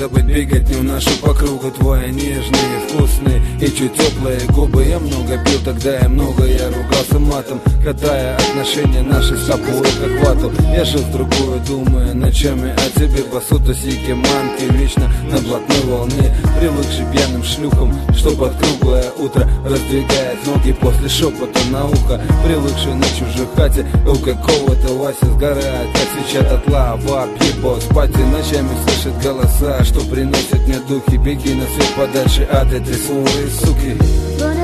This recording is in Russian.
забыть бегать в нашу по кругу. Твои нежные, вкусные и чуть теплые губы. Я много пил, тогда я много, я ругался матом, катая отношения наши с тобой как вату. Я жил в другую, думая ночами о тебе. Басута, сики, манки, вечно на блатной волне. Привыкший пьяным шлюхам, что под круглое утро раздвигает ноги после шепота на ухо. Привыкший на чужой хате у какого-то Вася сгорает, как свеча дотла. Вап, ебо, спать и ночами слышит голоса, что приносят мне духи. Беги на свет подальше от этой сволой суки.